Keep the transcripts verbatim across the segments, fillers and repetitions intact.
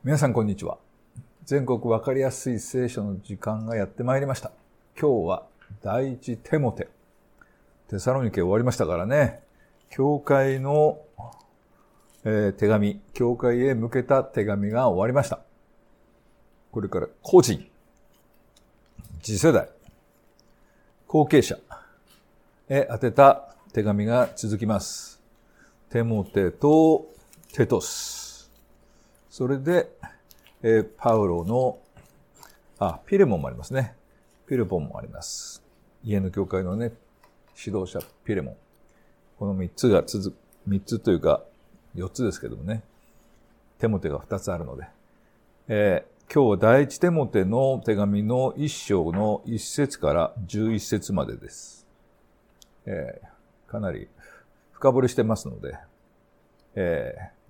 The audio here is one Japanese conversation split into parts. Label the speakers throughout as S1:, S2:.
S1: 皆さんこんにちは。全国わかりやすい聖書の時間がやってまいりました。今日は第一テモテ。テサロニケ終わりましたからね。教会の、えー、手紙、教会へ向けた手紙が終わりました。これから個人、次世代、後継者へ宛てた手紙が続きます。テモテとテトス。それで、えー、パウロの、あ、ピレモンもありますね。ピレポンもあります。家の教会のね、指導者、ピレモン。この三つが続く、三つというか、四つですけどもね。テモテが二つあるので。えー、今日は第一テモテの手紙の一章の一節から十一節までです。えー、かなり深掘りしてますので、えー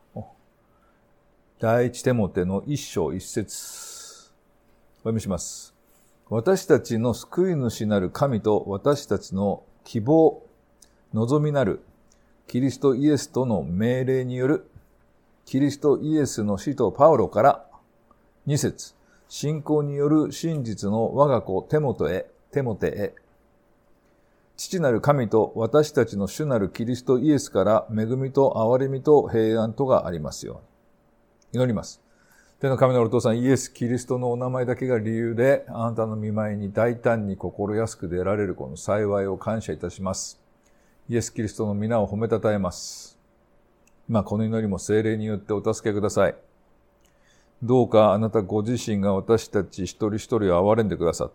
S1: 第一テモテの一章一節。お読みします。私たちの救い主なる神と私たちの希望、望みなるキリストイエスとの命令によるキリストイエスの使徒パウロから二節。信仰による真実の我が子テモテへ、テモテへ。父なる神と私たちの主なるキリストイエスから恵みと憐れみと平安とがありますように。祈ります。天の神のお父さん、イエス・キリストのお名前だけが理由で、あなたの御前に大胆に心安く出られるこの幸いを感謝いたします。イエス・キリストの皆を褒めたたえます。今この祈りも聖霊によってお助けください。どうかあなたご自身が私たち一人一人を憐れんでくださって、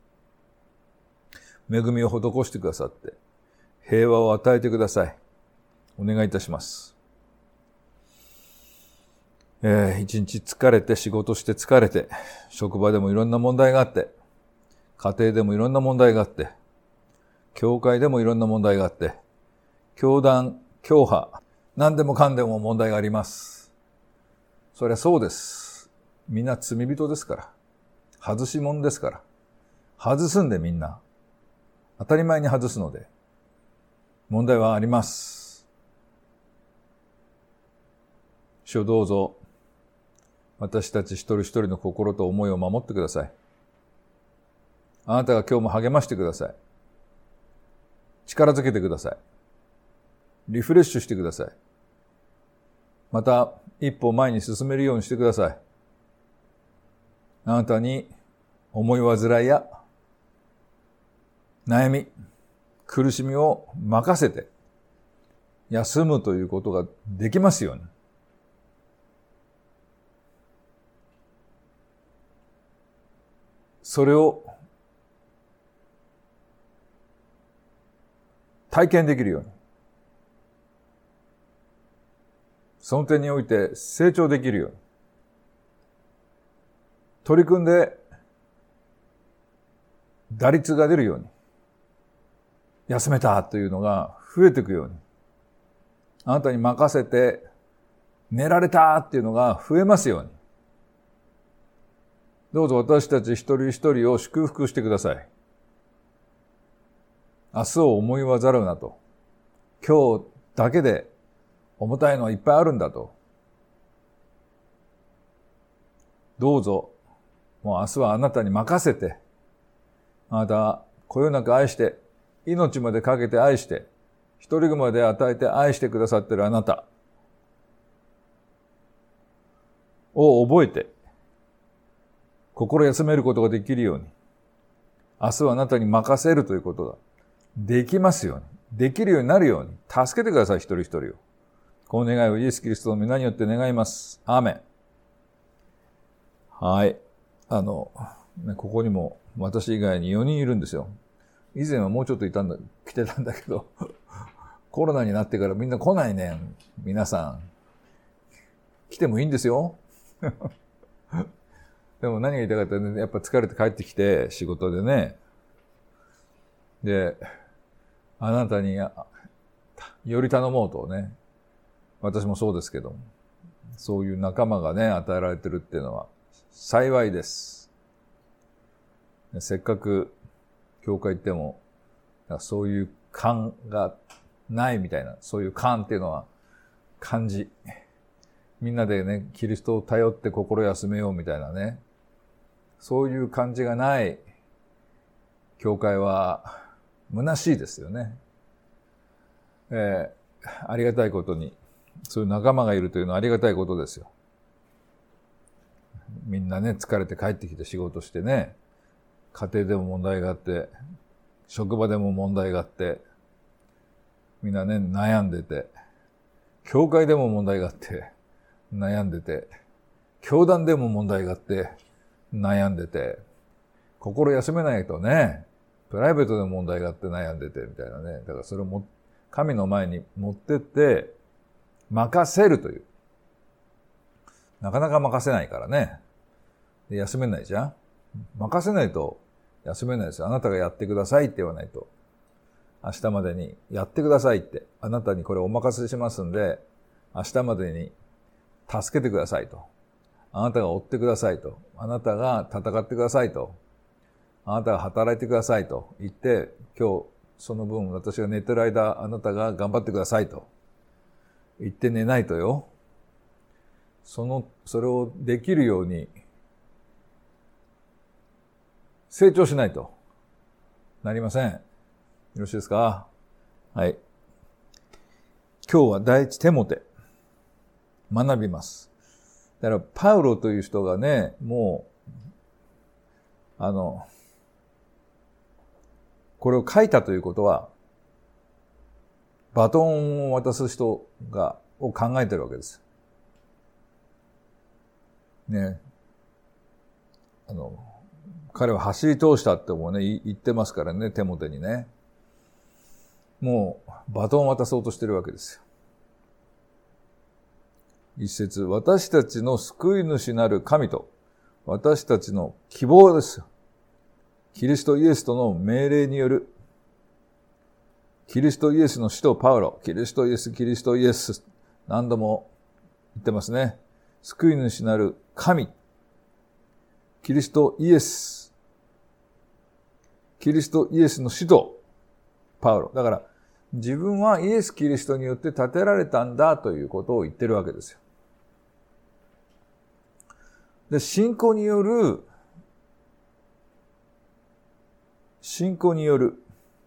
S1: 恵みを施してくださって、平和を与えてください。お願いいたします。えー、一日疲れて、仕事して疲れて、職場でもいろんな問題があって、家庭でもいろんな問題があって、教会でもいろんな問題があって、教団、教派、何でもかんでも問題があります。そりゃそうです。みんな罪人ですから。外し者ですから。外すんでみんな。当たり前に外すので、問題はあります。主をどうぞ、私たち一人一人の心と思いを守ってください。あなたが今日も励ましてください。力づけてください。リフレッシュしてください。また一歩前に進めるようにしてください。あなたに思い煩いや悩み、苦しみを任せて休むということができますように。それを体験できるように。その点において成長できるように。取り組んで打率が出るように。休めたというのが増えていくように。あなたに任せて寝られたっていうのが増えますように。どうぞ私たち一人一人を祝福してください。明日を思い煩うなと。今日だけで重たいのはいっぱいあるんだと。どうぞ、もう明日はあなたに任せて、あなたはこよなく愛して、命までかけて愛して、一人まで与えて愛してくださっているあなたを覚えて、心休めることができるように、明日はあなたに任せるということができますように、できるようになるように、助けてください、一人一人を。この願いをイエス・キリストの皆によって願います。アーメン。はい。あの、ね、ここにも私以外によにんいるんですよ。以前はもうちょっといたんだ、来てたんだけど、コロナになってからみんな来ないね。皆さん。来てもいいんですよ。でも何が言いたかったらね、やっぱ疲れて帰ってきて、仕事でね。で、あなたにより頼もうとね。私もそうですけども。そういう仲間がね、与えられてるっていうのは幸いです。せっかく教会行っても、そういう感がないみたいな、そういう感っていうのは感じ、 みんなでね、キリストを頼って心休めようみたいなね、そういう感じがない教会は虚しいですよね。えー、ありがたいことに、そういう仲間がいるというのはありがたいことですよ。みんなね、疲れて帰ってきて仕事してね、家庭でも問題があって、職場でも問題があって、みんなね、悩んでて、教会でも問題があって、悩んでて、教団でも問題があって、悩んでて、心休めないとね、プライベートでも問題があって悩んでて、みたいなね。だからそれをも、神の前に持ってって、任せるという。なかなか任せないからね。で休めないじゃん。任せないと休めないですよ。あなたがやってくださいって言わないと。明日までにやってくださいって。あなたにこれお任せしますんで、明日までに助けてくださいと。あなたが追ってくださいと。あなたが戦ってくださいと。あなたが働いてくださいと言って、今日その分私が寝てる間、あなたが頑張ってくださいと言って寝ないとよ。その、それをできるように成長しないとなりません。よろしいですか？はい。今日は第一テモテ学びます。だからパウロという人がね、もうあのこれを書いたということはバトンを渡す人がを考えてるわけです。ね、あの彼は走り通したってもね言ってますからね、テモテにね。もうバトンを渡そうとしてるわけですよ。一節、私たちの救い主なる神と私たちの希望ですよ。キリストイエスとの命令による、キリストイエスの使徒パウロ、キリストイエス、キリストイエス、何度も言ってますね。救い主なる神、キリストイエス、キリストイエスの使徒パウロ。だから自分はイエス・キリストによって建てられたんだということを言ってるわけですよ。で、信仰による、信仰による、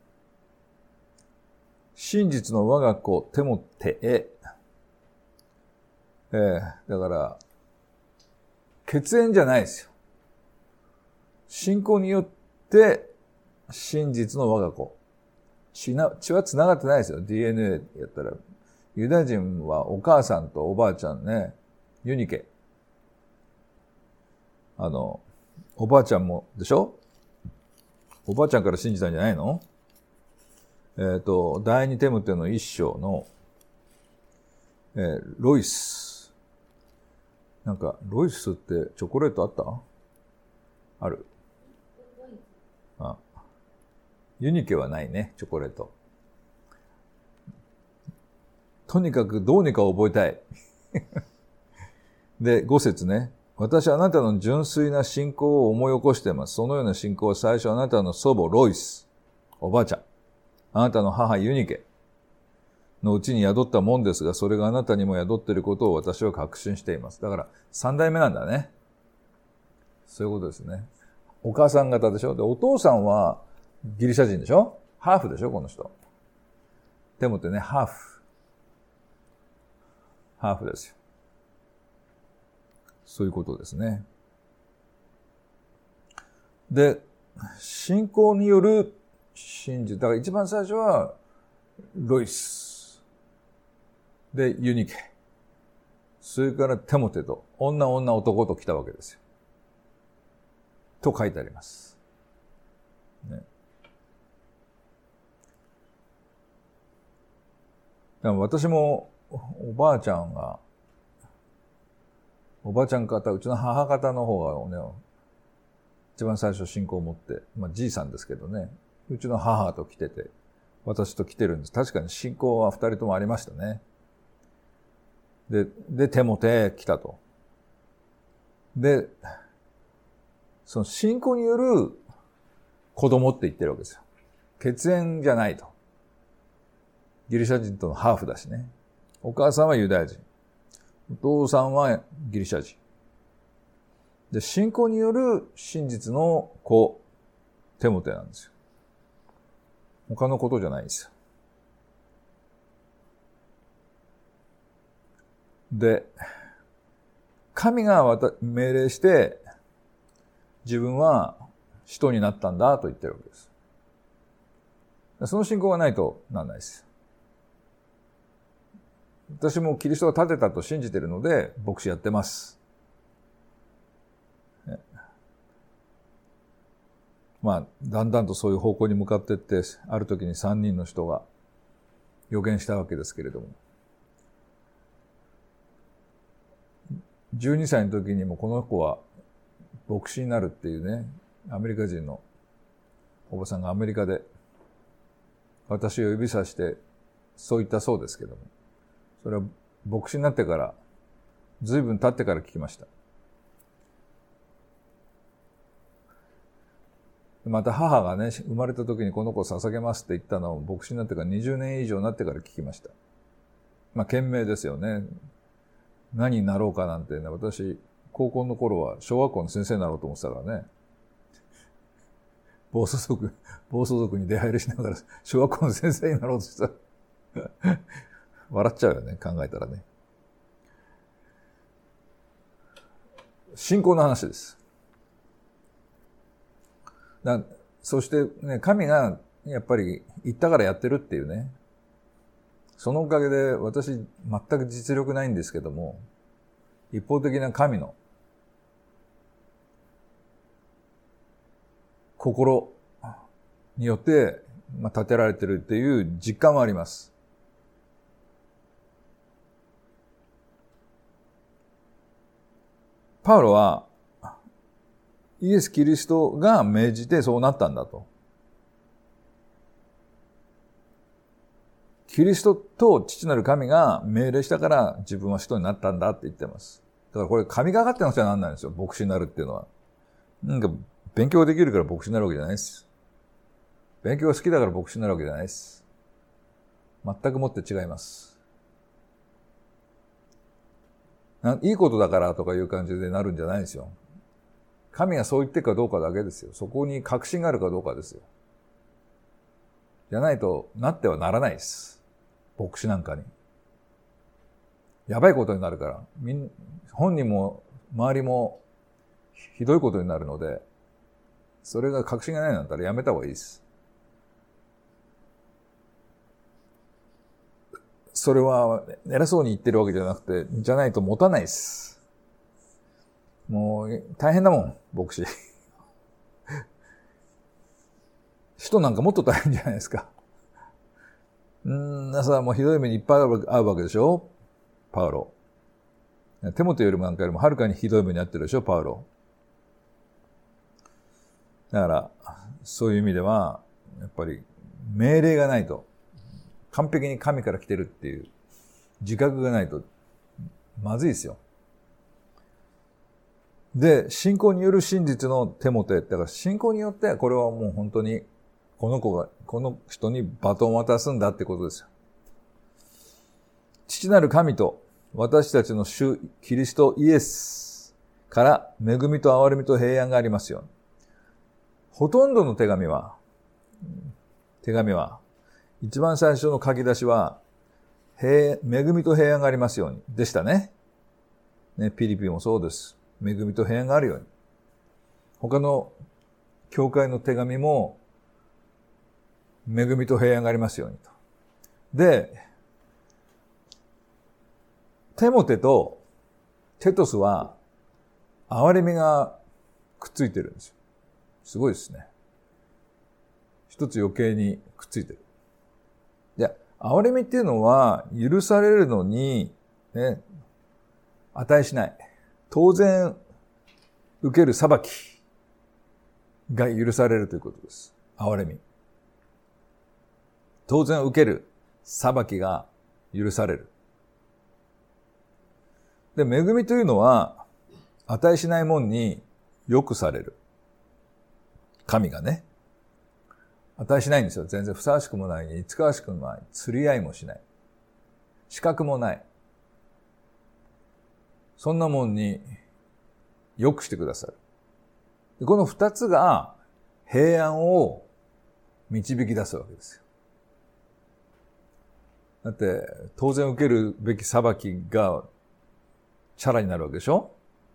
S1: 真実の我が子テモテへ、えー、だから、血縁じゃないですよ。信仰によって、真実の我が子。血な、血は繋がってないですよ。ディーエヌエー やったら。ユダヤ人はお母さんとおばあちゃんね、ユニケ。あの、おばあちゃんも、でしょ？おばあちゃんから信じたんじゃないの？えっと、第二テモテの一章の、えー、ロイス。なんか、ロイスってチョコレートあった？ある。あ、ユニケはないね、チョコレート。とにかくどうにか覚えたい。で、五節ね。私はあなたの純粋な信仰を思い起こしています。そのような信仰は最初あなたの祖母ロイス、おばあちゃん、あなたの母ユニケのうちに宿ったもんですが、それがあなたにも宿っていることを私は確信しています。だから三代目なんだね。そういうことですね。お母さん方でしょ。で、お父さんはギリシャ人でしょ。ハーフでしょ、この人。テモテね、ハーフ。ハーフですよ。そういうことですね。で、信仰による真実。だから一番最初は、ロイス。で、ユニケ。それからテモテと、女女男と来たわけですよ。と書いてあります。ね。だから私も、おばあちゃんが、おばあちゃん方、うちの母方の方がね、一番最初信仰を持って、まあじいさんですけどね、うちの母と来てて、私と来てるんです。確かに信仰は二人ともありましたね。で、で、テモテ来たと。で、その信仰による子供って言ってるわけですよ。血縁じゃないと。ギリシャ人とのハーフだしね。お母さんはユダヤ人。 お父さんはギリシャ人。で、信仰による真実の子、テモテなんですよ。他のことじゃないんですよ。で、神が命令して、自分は使徒になったんだと言ってるわけです。その信仰がないとなんないです。私もキリストが立てたと信じているので、牧師やってます。まあ、だんだんとそういう方向に向かっていって、ある時にさんにんの人が予言したわけですけれども。じゅうにさいの時にもこの子は牧師になるっていうね、アメリカ人のおばさんがアメリカで私を指さしてそう言ったそうですけども、それは牧師になってから、随分経ってから聞きました。また母がね、生まれた時にこの子を捧げますって言ったのを牧師になってからにじゅうねん以上になってから聞きました。まあ、賢明ですよね。何になろうかなんてね、私、高校の頃は小学校の先生になろうと思ってたからね。暴走族、暴走族に出入りしながら小学校の先生になろうとしてた。笑っちゃうよね、考えたらね。信仰の話です。だそしてね、神がやっぱり言ったからやってるっていうね。そのおかげで私全く実力ないんですけども、一方的な神の心によって、まあ、立てられてるっていう実感はあります。パウロはイエス・キリストが命じてそうなったんだと。キリストと父なる神が命令したから自分は使徒になったんだって言ってます。だからこれ神がかってなくちゃなんないんですよ。牧師になるっていうのは。なんか勉強できるから牧師になるわけじゃないです。勉強が好きだから牧師になるわけじゃないです。全くもって違います。いいことだからとかいう感じでなるんじゃないですよ。神がそう言ってるかどうかだけですよ。そこに確信があるかどうかですよ。じゃないとなってはならないです。牧師なんかに。やばいことになるから。みん、本人も周りもひどいことになるので、それが確信がないんだったらやめた方がいいです。それは偉そうに言ってるわけじゃなくて、じゃないと持たないです。もう大変だもん、牧師。人なんかもっと大変じゃないですか。うん、朝もうひどい目にいっぱい会うわけでしょ、パウロ。テモテよりもなんかよりもはるかにひどい目に遭ってるでしょ、パウロ。だから、そういう意味では、やっぱり命令がないと、完璧に神から来てるっていう自覚がないと、まずいですよ。で、信仰による真実のテモテ、だから信仰によってこれはもう本当にこの子が、この人にバトンを渡すんだってことですよ。父なる神と私たちの主キリストイエスから恵みと憐れみと平安がありますように。ほとんどの手紙は、手紙は、一番最初の書き出しは、平、恵みと平安がありますように。でしたね。ね、ピリピもそうです。恵みと平安があるように。他の教会の手紙も、恵みと平安がありますようにと。で、テモテとテトスは、憐れみがくっついてるんですよ。すごいですね。一つ余計にくっついてる。で、憐れみっていうのは、許されるのに、ね、値しない。当然、受ける裁きが許されるということです。憐れみ。当然受ける裁きが許される。で、恵みというのは、値しないもんに良くされる。神がね。値しないんですよ。全然ふさわしくもない、似つかわしくもない、釣り合いもしない。資格もない。 そんなもんに良くしてくださる。でこの二つが平安を導き出すわけですよ。だって当然受けるべき裁きがチャラになるわけでしょ？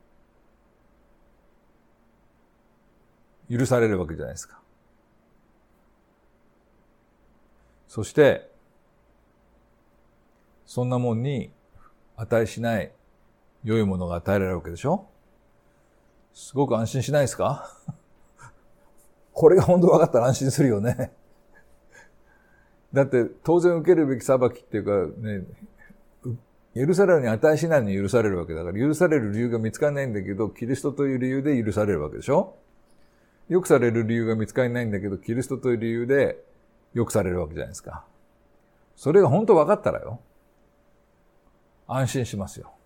S1: 許されるわけじゃないですか。そしてそんなもんに値しない良いものが与えられるわけでしょ？すごく安心しないですか？これが本当分かったら安心するよね。だって当然受けるべき裁きっていうかね、許されるに値しないのに許されるわけだから、許される理由が見つからないんだけど、キリストという理由で許されるわけでしょ？良くされる理由が見つからないんだけど、キリストという理由で良くされるわけじゃないですか。それが本当分かったらよ、安心しますよ。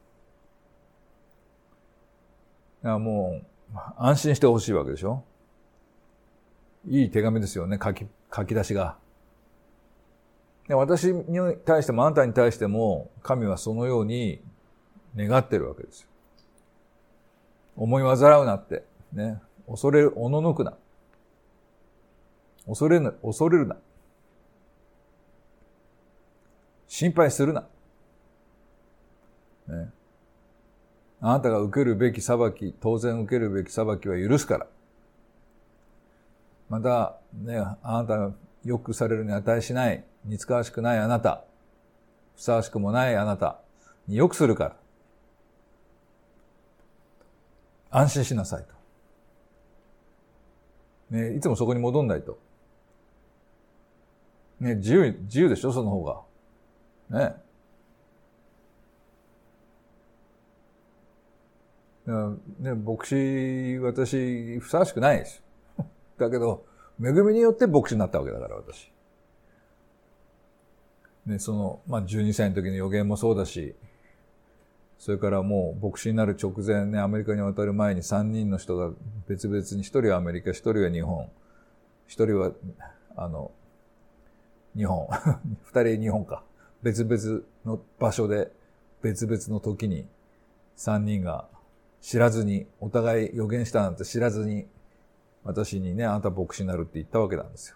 S1: だからもう安心してほしいわけでしょ。いい手紙ですよね、書き、書き出しが。で、私に対してもあなたに対しても神はそのように願ってるわけですよ。思い煩うなってね、恐れる、おののくな、恐れるな、恐れるな、心配するな、ね、あなたが受けるべき裁き、当然受けるべき裁きは許すから。またね、あなたが良くされるに値しない、似つかわしくないあなた、ふさわしくもないあなたに良くするから。安心しなさいと。ね、いつもそこに戻んないと。ね、自由、自由でしょ、その方が。ね。ね、牧師、私、ふさわしくないです。だけど、恵みによって牧師になったわけだから、私。ね、その、まあ、じゅうにさいの時の予言もそうだし、それからもう牧師になる直前ね、アメリカに渡る前にさんにんの人が別々に、ひとりはアメリカ、ひとりは日本、ひとりは、あの、日本、ふたり日本か。別々の場所で、別々の時に、さんにんが知らずに、お互い予言したなんて知らずに、私にね、あなた牧師になるって言ったわけなんですよ。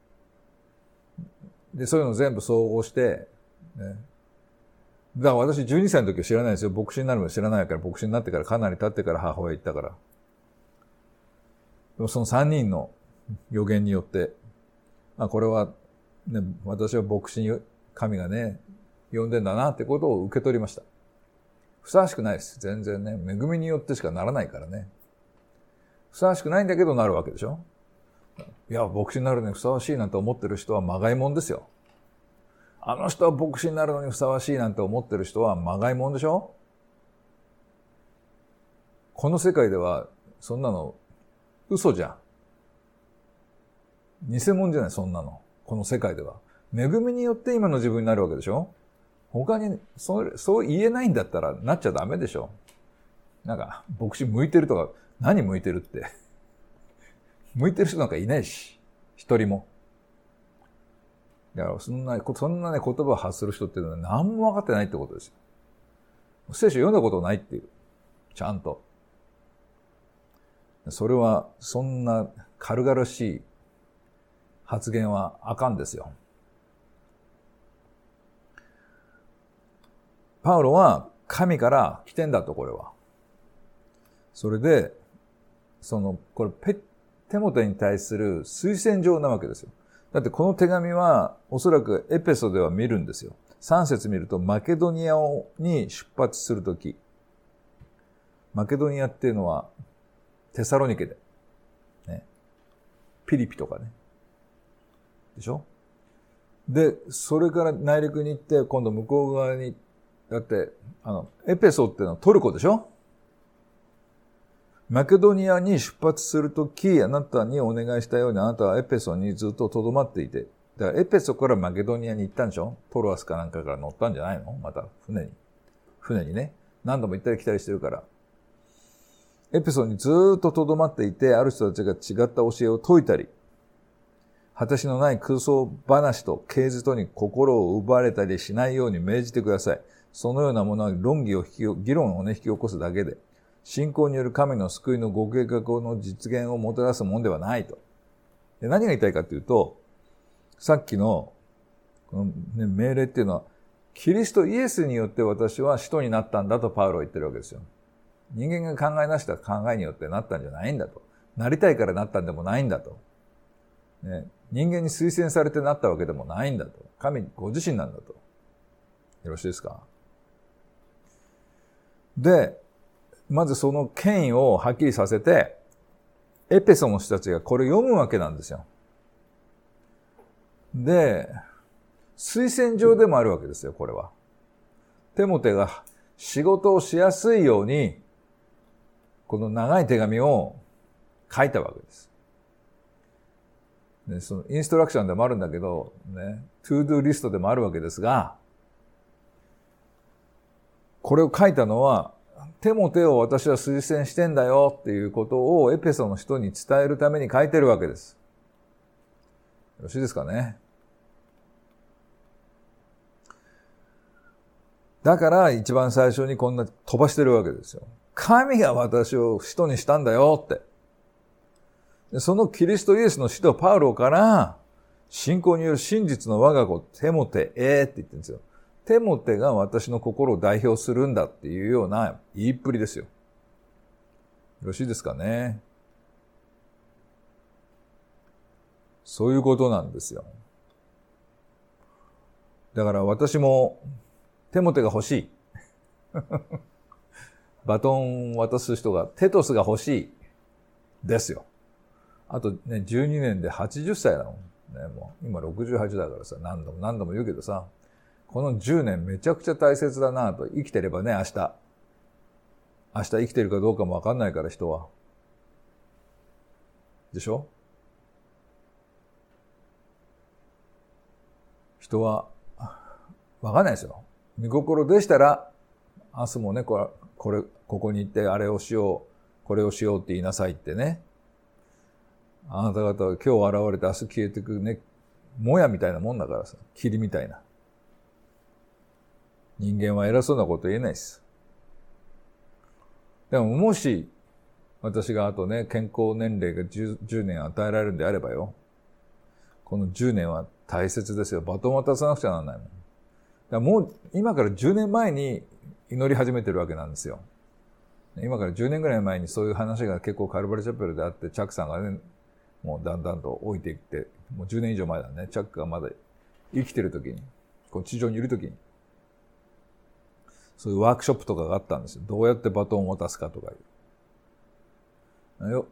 S1: で、そういうの全部総合して、ね。だから私じゅうにさいの時は知らないですよ。牧師になるの知らないから、牧師になってからかなり経ってから母親言ったから。でもそのさんにんの予言によって、あ、これは、ね、私は牧師に神がね、呼んでんだなってことを受け取りました。ふさわしくないです。全然ね。恵みによってしかならないからね。ふさわしくないんだけどなるわけでしょ。いや、牧師になるのにふさわしいなんて思ってる人はまがいもんですよ。あの人は牧師になるのにふさわしいなんて思ってる人はまがいもんでしょ。この世界ではそんなの嘘じゃん。偽物じゃない、そんなの。この世界では。恵みによって今の自分になるわけでしょ。他にそ、そう言えないんだったらなっちゃダメでしょ。なんか、牧師向いてるとか、何向いてるって。向いてる人なんかいないし、一人も。だから、そんな、そんなね、言葉を発する人っていうのは何も分かってないってことですよ。聖書読んだことないっていう。ちゃんと。それは、そんな軽々しい発言はあかんですよ。パウロは神から来てんだと、これは。それで、その、これペ、テモテに対する推薦状なわけですよ。だってこの手紙はおそらくエペソでは見るんですよ。さん節見るとマケドニアに出発するとき。マケドニアっていうのはテサロニケで。ね。ピリピとかね。でしょ？で、それから内陸に行って今度向こう側に、だって、あの、エペソっていうのはトルコでしょ？マケドニアに出発するとき、あなたにお願いしたように、あなたはエペソにずっと留まっていて。だからエペソからマケドニアに行ったんでしょ？トロアスかなんかから乗ったんじゃないの？また船に。船にね。何度も行ったり来たりしてるから。エペソにずっと留まっていて、ある人たちが違った教えを説いたり、果てしのない空想話と啓示とに心を奪われたりしないように命じてください。 そのようなものは論議を引き、議論をね、引き起こすだけで、信仰による神の救いのご計画の実現をもたらすものではないと。で、何が言いたいかというと、さっきの、このね、命令っていうのは、キリストイエスによって私は使徒になったんだとパウロは言ってるわけですよ。人間が考え出した考えによってなったんじゃないんだと。なりたいからなったんでもないんだと。ね、人間に推薦されてなったわけでもないんだと。神ご自身なんだと。よろしいですか？で、まずその権威をはっきりさせて、エペソの人たちがこれ読むわけなんですよ。で、推薦状でもあるわけですよ、これは。テモテが仕事をしやすいように、この長い手紙を書いたわけです。で、そのインストラクションでもあるんだけど、ね、トゥードゥリストでもあるわけですが、これを書いたのは、テモテを私は推薦してんだよっていうことをエペソの人に伝えるために書いてるわけです。よろしいですかね。だから一番最初にこんな飛ばしてるわけですよ。神が私を使徒にしたんだよって。でそのキリストイエスの使徒パウロから信仰による真実の我が子テモテへって言ってるんですよ。テモテが私の心を代表するんだっていうような言いっぷりですよ。よろしいですかね。そういうことなんですよ。だから私もテモテが欲しい。バトン渡す人が、テトスが欲しい。ですよ。あとね、じゅうにねんではちじゅっさいなの。ね、もう今ろくじゅうはちだからさ、何度も何度も言うけどさ、このじゅうねんめちゃくちゃ大切だなと。生きてればね、明日。明日生きてるかどうかもわかんないから人は。でしょ？人は、わかんないですよ。見心でしたら、明日もね、これ、これ、ここに行ってあれをしよう、これをしようって言いなさいってね。あなた方は今日現れて明日消えてくね、もやみたいなもんだからさ、霧みたいな。人間は偉そうなこと言えないです。でももし、私があとね、健康年齢が 10, じゅうねん与えられるんであればよ、このじゅうねんは大切ですよ。バトン渡さなくちゃならないもん。だからもう、今からじゅうねんまえに祈り始めてるわけなんですよ。今からじゅうねんぐらい前にそういう話が結構カルバリチャペルであって、チャックさんがね、もうだんだんと置いていって、もうじゅうねん以上前だね。チャックがまだ生きてる時に、こう地上にいる時に、そういうワークショップとかがあったんですよ。どうやってバトンを渡すかとかいう。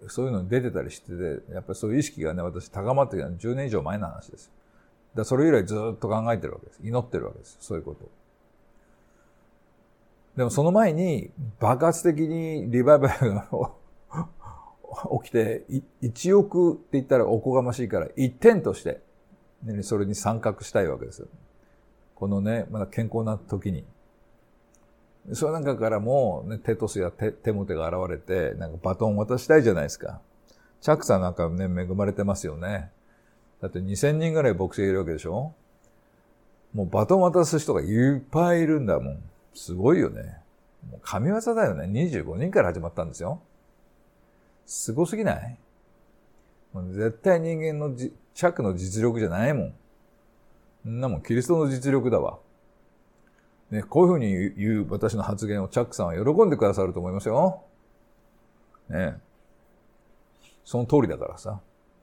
S1: そういうのに出てたりしてて、やっぱりそういう意識がね、私高まってきたのはじゅうねん以上前の話ですよ。だからそれ以来ずっと考えてるわけです。祈ってるわけです。そういうこと。でもその前に爆発的にリバイバルが起きて、いちおくって言ったらおこがましいから、一点として、ね、それに参画したいわけですよ。このね、まだ健康な時に。その中からも、ね、テトスや テ, テモテが現れて、なんかバトン渡したいじゃないですか。チャックさんなんかね、恵まれてますよね。だってにせんにんぐらい牧師がいるわけでしょ？もうバトン渡す人がいっぱいいるんだもん。すごいよね。もう神業だよね。にじゅうごにんから始まったんですよ。すごすぎない？もう絶対人間のじ、チャックの実力じゃないもん。そんなもんキリストの実力だわ。ね、こういうふうに言う私の発言をチャックさんは喜んでくださると思いますよ。ね。その通りだからさ。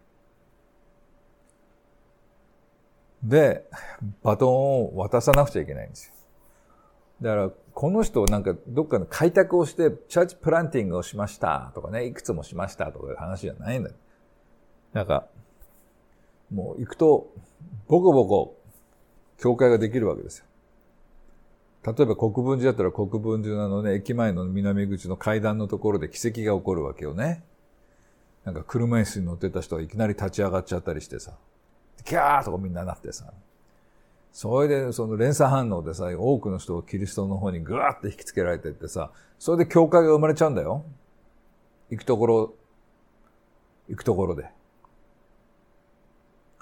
S1: で、バトンを渡さなくちゃいけないんですよ。だから、この人なんかどっかの開拓をして、チャーチプランティングをしましたとかね、いくつもしましたとかいう話じゃないんだよ。なんか、もう行くと、ボコボコ、教会ができるわけですよ。例えば国分寺だったら国分寺のね、駅前の南口の階段のところで奇跡が起こるわけよね。なんか車椅子に乗ってた人がいきなり立ち上がっちゃったりしてさ、キャーとかみんななってさ、それでその連鎖反応でさ、多くの人をキリストの方にぐわーって引きつけられてってさ、それで教会が生まれちゃうんだよ。行くところ、行くところで。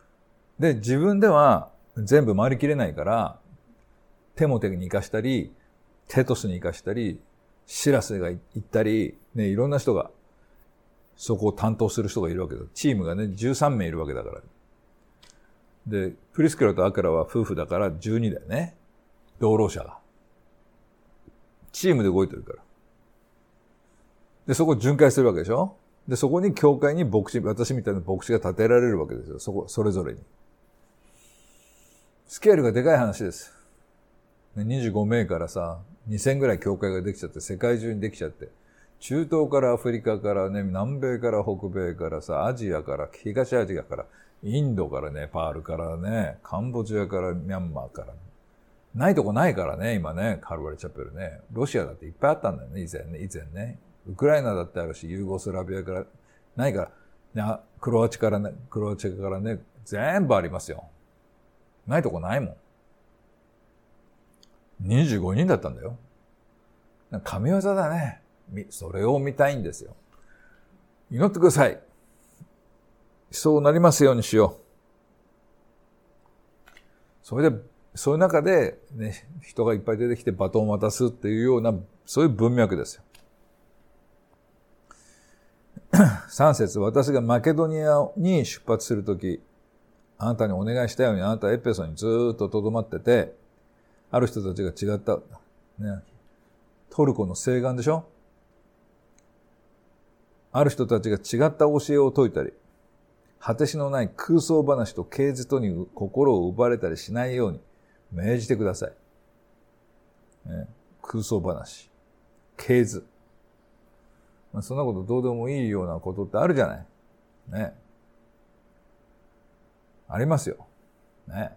S1: で、自分では全部回りきれないから、テモテに行かしたり、 テトスに行かしたり、シラスが行ったり、ね、いろんな人が、そこを担当する人がいるわけだ。チームがね、じゅうさんめいいるわけだから。で、プリスキラとアクラは夫婦だからじゅうにだよね。同労者が。チームで動いてるから。で、そこを巡回するわけでしょ。で、そこに教会に牧師、私みたいな牧師が建てられるわけですよ。そこ、それぞれに。スケールがでかい話です。にじゅうごめいからさ、にせんぐらい教会ができちゃって、世界中にできちゃって、中東からアフリカからね、南米から北米からさ、アジアから、東アジアから、インドからネパールからね、カンボジアからミャンマーから、ないとこないからね、今ね、カルバリチャペルね。ロシアだっていっぱいあったんだよね、以前ね、以前ね。ウクライナだってあるし、ユーゴスラビアから、ないから、クロアチアからね、クロアチアからね、全部ありますよ。ないとこないもん。にじゅうごにんだったんだよ。神業だね。それを見たいんですよ。祈ってください。そうなりますようにしよう。それで、そういう中で、ね、人がいっぱい出てきてバトンを渡すっていうような、そういう文脈ですよ。さん節、私がマケドニアに出発するとき、あなたにお願いしたように、あなたはエペソにずーっと留まってて、ある人たちが違った、ね、トルコの西岸でしょ？ある人たちが違った教えを説いたり、果てしのない空想話と啓示とに心を奪われたりしないように命じてください。ね、空想話、啓示。まあ、そんなことどうでもいいようなことってあるじゃない。ね。ありますよ。ね。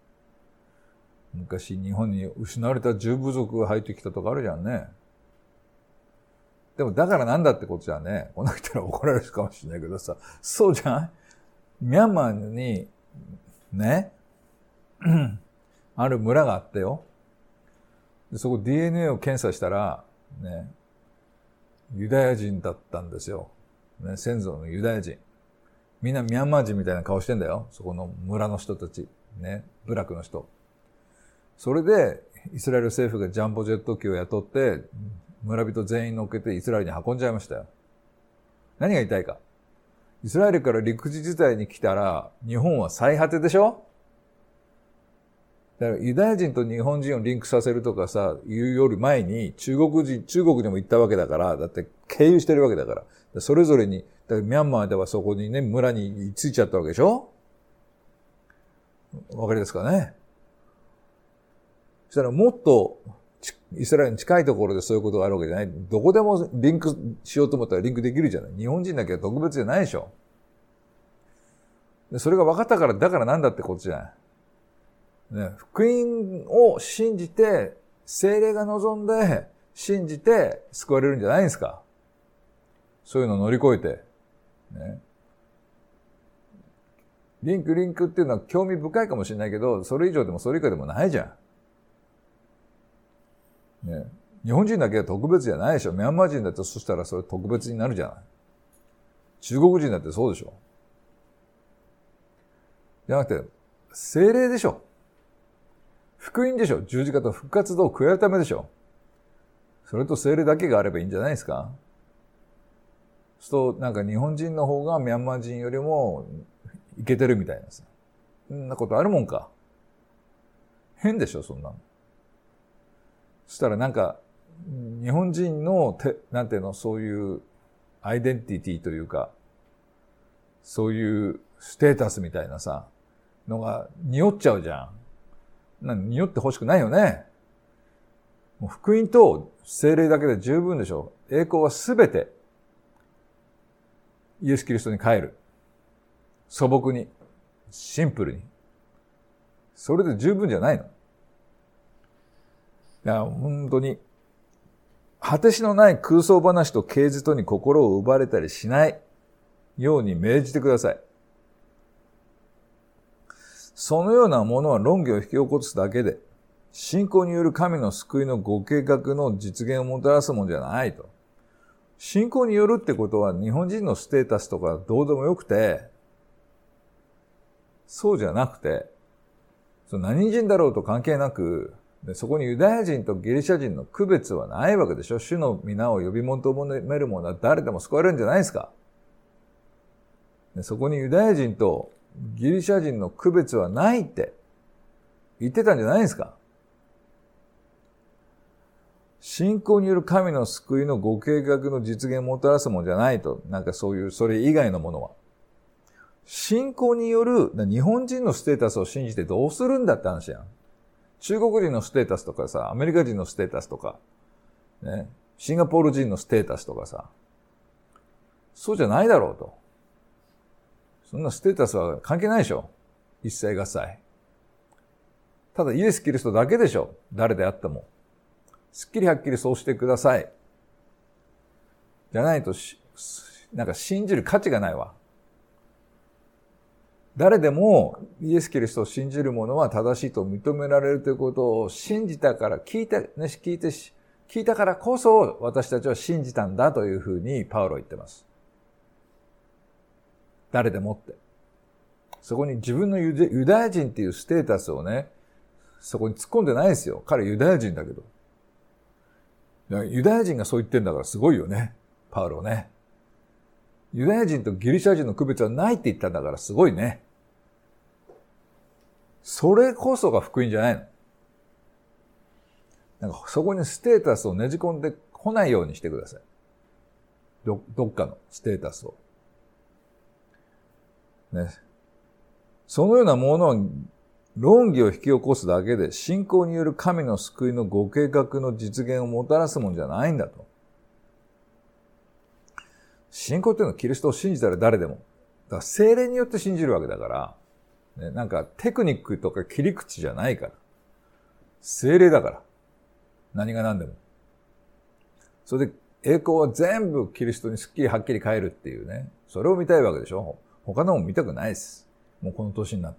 S1: 昔日本に失われた十部族が入ってきたとかあるじゃんね。でもだからなんだってことじゃね、こんな人ら怒られるかもしれないけどさ、そうじゃない？ミャンマーに、ね、ある村があってよ。でそこ ディーエヌエー を検査したら、ね、ユダヤ人だったんですよ。ね、先祖のユダヤ人。みんなミャンマー人みたいな顔してんだよ。そこの村の人たち。ね、部落の人。それで、イスラエル政府がジャンボジェット機を雇って、村人全員乗っけてイスラエルに運んじゃいましたよ。何が言いたいか。イスラエルから陸地自体に来たら、日本は最果てでしょ？だからユダヤ人と日本人をリンクさせるとかさ、言うより前に中国人、中国にも行ったわけだから、だって経由してるわけだから。それぞれに、だからミャンマーではそこにね、村に着いちゃったわけでしょ？わかりですかね？そしたらもっと、イスラエルに近いところでそういうことがあるわけじゃない。どこでもリンクしようと思ったらリンクできるじゃない。日本人だけは特別じゃないでしょ。でそれが分かったから、だからなんだってことじゃない。ね、福音を信じて、聖霊が望んで、信じて救われるんじゃないんですか。そういうのを乗り越えて。ね、リンクリンクっていうのは興味深いかもしれないけど、それ以上でもそれ以下でもないじゃん。ね、日本人だけは特別じゃないでしょ。ミャンマー人だってそしたらそれ特別になるじゃない。中国人だってそうでしょ。じゃなくて、聖霊でしょ。福音でしょ。十字架と復活と悔い改めでしょ。それと聖霊だけがあればいいんじゃないですか。そうすると、なんか日本人の方がミャンマー人よりもいけてるみたいなさ。そんなことあるもんか。変でしょ、そんなの。そしたらなんか、日本人のて、なんていうの、そういうアイデンティティというか、そういうステータスみたいなさ、のが匂っちゃうじゃん。なん匂ってほしくないよね。もう福音と聖霊だけで十分でしょ。栄光はすべてイエス・キリストに帰る。素朴に、シンプルに。それで十分じゃないの。いや、本当に、果てしのない空想話と啓示とに心を奪われたりしないように命じてください。そのようなものは論議を引き起こすだけで、信仰による神の救いのご計画の実現をもたらすものじゃないと。信仰によるってことは日本人のステータスとかどうでもよくて、そうじゃなくて、何人だろうと関係なく、 でそこにユダヤ人とギリシャ人の区別はないわけでしょ。主の皆を呼び求める者は誰でも救われるんじゃないですか。でそこにユダヤ人とギリシャ人の区別はないって言ってたんじゃないですか。信仰による神の救いのご計画の実現をもたらすものじゃないと。なんかそういう、それ以外のものは。信仰による、日本人のステータスを信じてどうするんだって話やん。中国人のステータスとかさ、アメリカ人のステータスとか、ね、シンガポール人のステータスとかさ、そうじゃないだろうと。そんなステータスは関係ないでしょ。一切合切。ただイエス・キリストだけでしょ。誰であっても。すっきりはっきりそうしてください。じゃないとし、なんか信じる価値がないわ。誰でもイエス・キリストを信じる者は正しいと認められるということを信じたから、聞いて、ね、聞いて、聞いたからこそ私たちは信じたんだというふうにパウロは言ってます。誰でもって。そこに自分のユダヤ人っていうステータスをね、そこに突っ込んでないですよ。彼ユダヤ人だけど。ユダヤ人がそう言ってんだからすごいよね。パウロね。ユダヤ人とギリシャ人の区別はないって言ったんだからすごいね。それこそが福音じゃないの。なんかそこにステータスをねじ込んでこないようにしてください。ど、どっかのステータスを。ね。そのようなものは論議を引き起こすだけで信仰による神の救いのご計画の実現をもたらすもんじゃないんだと。信仰っていうのはキリストを信じたら誰でも。だから聖霊によって信じるわけだから、ね、なんかテクニックとか切り口じゃないから。聖霊だから。何が何でも。それで栄光は全部キリストにすっきりはっきり変えるっていうね。それを見たいわけでしょ。他のも見たくないです。もうこの年になって。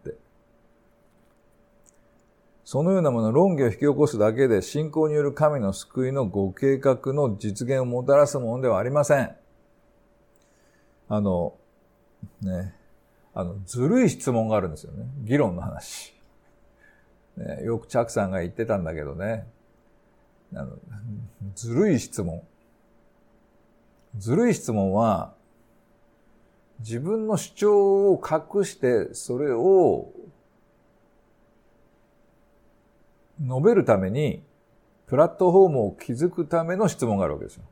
S1: そのようなもの論議を引き起こすだけで信仰による神の救いのご計画の実現をもたらすものではありません。あの、ね、あの、ずるい質問があるんですよね。議論の話。ね、よくチャックさんが言ってたんだけどね。あの、ずるい質問。ずるい質問は、自分の主張を隠して、それを述べるために、プラットフォームを築くための質問があるわけですよ。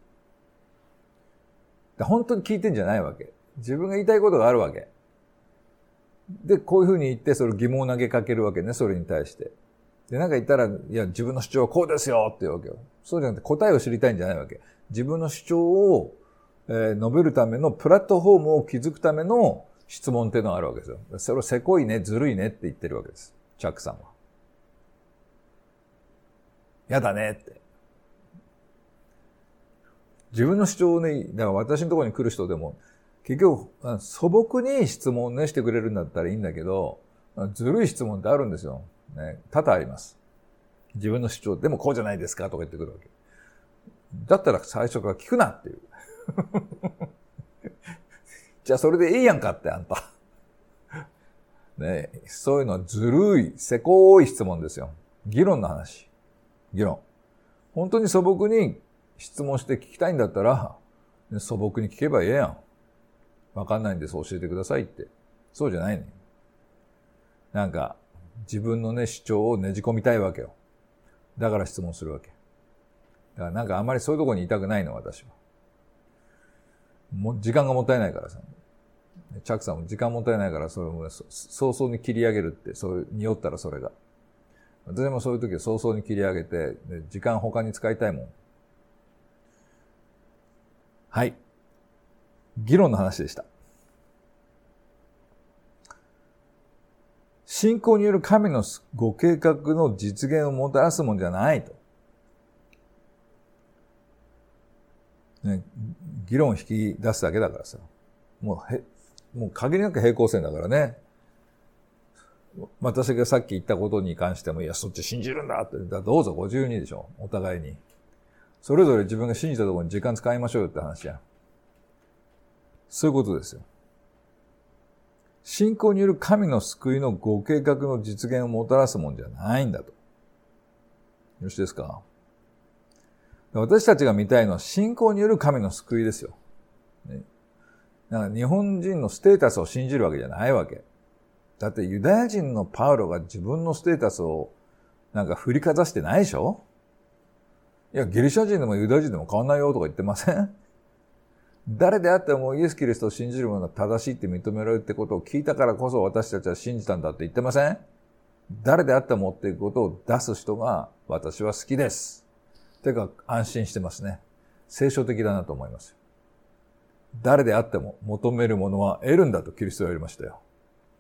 S1: 本当に聞いてんじゃないわけ。自分が言いたいことがあるわけ。で、こういうふうに言って、それ疑問を投げかけるわけね、それに対して。で、なんか言ったら、いや、自分の主張はこうですよっていうわけよ。そうじゃなくて答えを知りたいんじゃないわけ。自分の主張を、えー、述べるためのプラットフォームを築くための質問っていうのがあるわけですよ。それをせこいね、ずるいねって言ってるわけです。チャックさんは。やだねって。自分の主張をね、だから私のところに来る人でも、結局、素朴に質問をね、してくれるんだったらいいんだけど、ずるい質問ってあるんですよ。ね、多々あります。自分の主張、でもこうじゃないですかとか言ってくるわけ。だったら最初から聞くなっていう。じゃあそれでいいやんかってあんた。ね、そういうのはずるい、せこい質問ですよ。議論の話。議論。本当に素朴に質問して聞きたいんだったら、素朴に聞けばええやん。わかんないんです教えてくださいって。そうじゃないね。なんか、自分のね、主張をねじ込みたいわけよ。だから質問するわけ。だからなんかあんまりそういうところにいたくないの、私は。もう時間がもったいないからさ。チャックさんも時間もったいないから、それも、ね、早々に切り上げるって、そういう、匂ったらそれが。私もそういう時は早々に切り上げて、時間他に使いたいもん。はい。議論の話でした。信仰による神のご計画の実現をもたらすもんじゃないと。ね、議論を引き出すだけだからさ。もうへ、もう限りなく平行線だからね。私がさっき言ったことに関しても、いや、そっち信じるんだって、だどうぞご自由にでしょ。お互いに。それぞれ自分が信じたところに時間使いましょうよって話や。そういうことですよ。信仰による神の救いのご計画の実現をもたらすもんじゃないんだと。 ろしいですか？私たちが見たいのは信仰による神の救いですよ。ね、だから日本人のステータスを信じるわけじゃないわけ。だってユダヤ人のパウロが自分のステータスをなんか振りかざしてないでしょ？いや、ギリシャ人でもユダヤ人でも変わんないよとか言ってません？誰であってもイエス・キリストを信じる者は正しいって認められるってことを聞いたからこそ私たちは信じたんだって言ってません？誰であってもっていうことを出す人が私は好きです。てか安心してますね。聖書的だなと思います。誰であっても求めるものは得るんだとキリストは言われましたよ。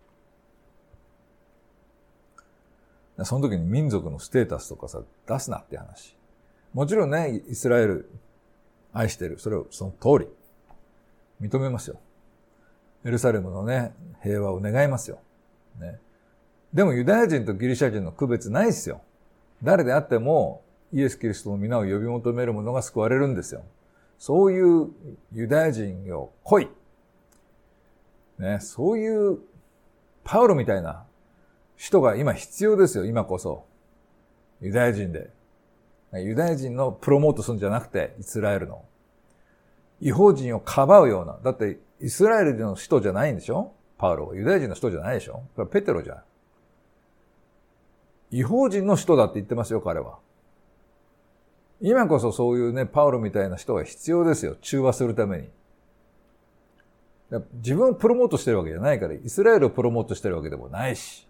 S1: その時に民族のステータスとかさ、出すなって話。もちろんね、イスラエル愛してる。それをその通り認めますよ。エルサレムのね、平和を願いますよ。ね。でもユダヤ人とギリシャ人の区別ないですよ。誰であってもイエス・キリストの皆を呼び求める者が救われるんですよ。そういうユダヤ人よ来い。ね、そういうパウロみたいな人が今必要ですよ、今こそ。ユダヤ人で。ユダヤ人のプロモートするんじゃなくて、イスラエルの。異邦人をかばうような。だって、イスラエルの使徒じゃないんでしょ？パウロは。ユダヤ人の使徒じゃないでしょ？これペテロじゃん。異邦人の使徒だって言ってますよ、彼は。今こそそういうね、パウロみたいな人が必要ですよ。中和するために。自分をプロモートしてるわけじゃないから、イスラエルをプロモートしてるわけでもないし。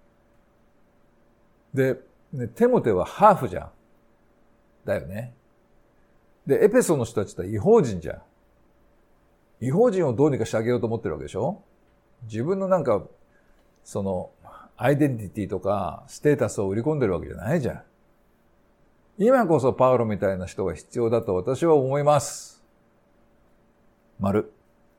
S1: で、ね、テモテはハーフじゃん。だよね。で、エペソの人たちって異邦人じゃん。異邦人をどうにかしてあげようと思ってるわけでしょ？自分のなんか、その、アイデンティティとか、ステータスを売り込んでるわけじゃないじゃん。今こそパウロみたいな人が必要だと私は思います。丸。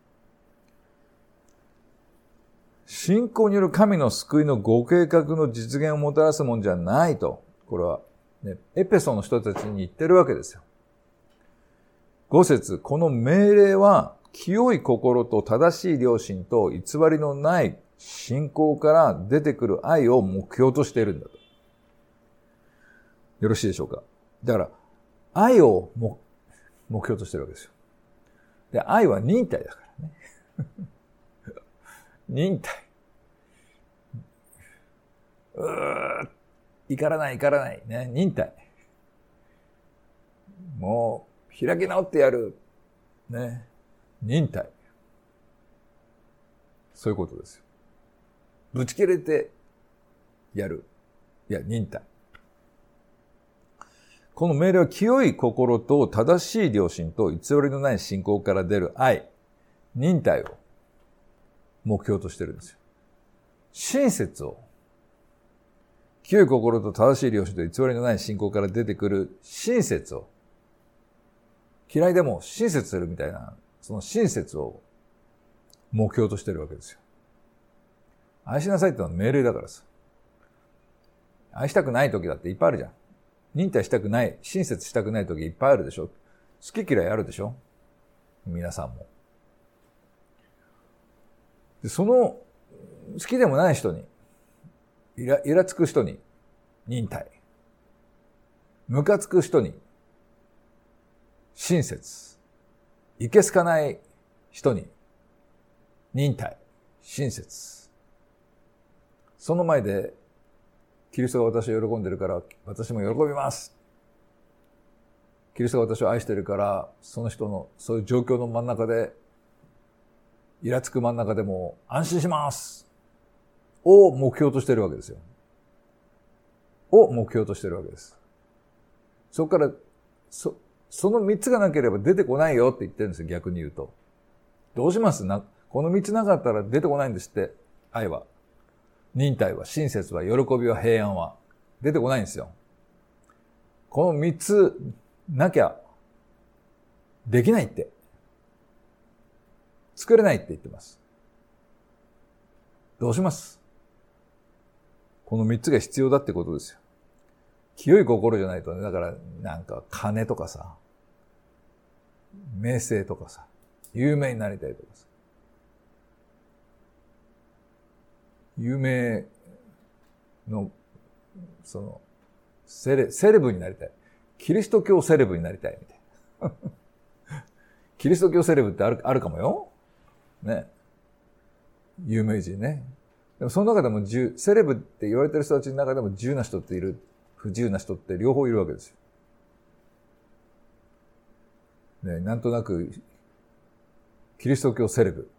S1: 信仰による神の救いのご計画の実現をもたらすもんじゃないと。これは、ね、エペソの人たちに言ってるわけですよ。五節、この命令は清い心と正しい良心と偽りのない信仰から出てくる愛を目標としているんだと。よろしいでしょうか。だから、愛を目標としてるわけですよ。で、愛は忍耐だからね。忍耐。うー、怒らない怒らない。ね、忍耐。もう、開き直ってやる。ね、忍耐。そういうことですよ。ぶち切れてやる。いや、忍耐。この命令は清い心と正しい良心と偽りのない信仰から出る愛、忍耐を目標としてるんですよ。親切を、清い心と正しい良心と偽りのない信仰から出てくる親切を、嫌いでも親切するみたいな、その親切を目標としてるわけですよ。愛しなさいってのは命令だからさ。愛したくない時だっていっぱいあるじゃん。忍耐したくない、親切したくない時いっぱいあるでしょ。好き嫌いあるでしょ。皆さんも。で、その、好きでもない人に、イラ、イラつく人に、忍耐。ムカつく人に、親切。いけすかない人に、忍耐。親切。その前で、キリストが私を喜んでるから、私も喜びます。キリストが私を愛してるから、その人の、そういう状況の真ん中で、イラつく真ん中でも安心します。を目標としてるわけですよ。を目標としてるわけです。そこから、そ、その三つがなければ出てこないよって言ってるんですよ、逆に言うと。どうしますな、この三つなかったら出てこないんですって、愛は。忍耐は、親切は、喜びは、平安は。出てこないんですよ。この三つなきゃ、できないって。作れないって言ってます。どうします？この三つが必要だってことですよ。清い心じゃないとね、だから、なんか、金とかさ、名声とかさ、有名になりたいとかさ、有名の、その、 セレ、セレブになりたい。キリスト教セレブになりたいみたいな。キリスト教セレブってある、あるかもよ。ね。有名人ね。でもその中でも自由、セレブって言われてる人たちの中でも自由な人っている。不自由な人って両方いるわけですよ。ね、なんとなく、キリスト教セレブ。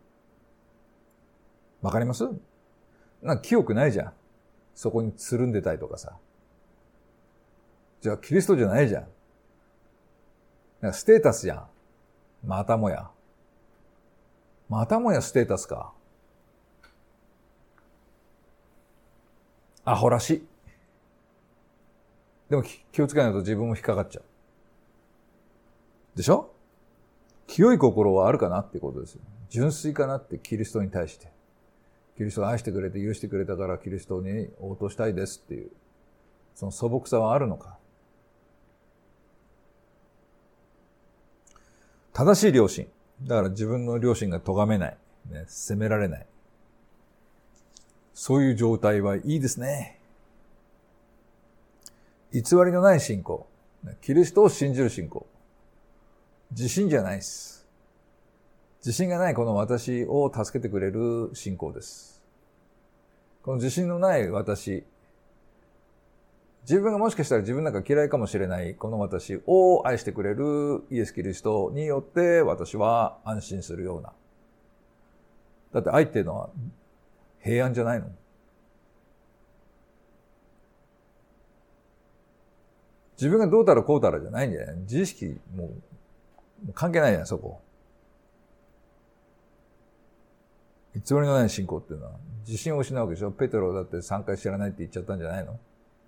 S1: わかります？なんか清くないじゃん。そこにつるんでたいとかさ。じゃあキリストじゃないじゃん。なんかステータスじゃん。またもや。またもやステータスか。アホらしい。でも気をつけないと自分も引っかかっちゃう。でしょ？清い心はあるかなってことですよ。純粋かなってキリストに対して。キリストが愛してくれて許してくれたからキリストに応答したいですっていう、その素朴さはあるのか。正しい良心。だから自分の良心が咎めない。ね、責められない。そういう状態はいいですね。偽りのない信仰。キリストを信じる信仰。自信じゃないです。自信がないこの私を助けてくれる信仰です。この自信のない私、自分がもしかしたら自分なんか嫌いかもしれないこの私を愛してくれるイエス・キリストによって私は安心するような。だって愛っていうのは平安じゃないの？自分がどうたらこうたらじゃないんじゃない？自意識もう関係ないじゃん、そこ。偽りのない信仰っていうのは自信を失うわけでしょ。ペテロだってさんかい知らないって言っちゃったんじゃないの？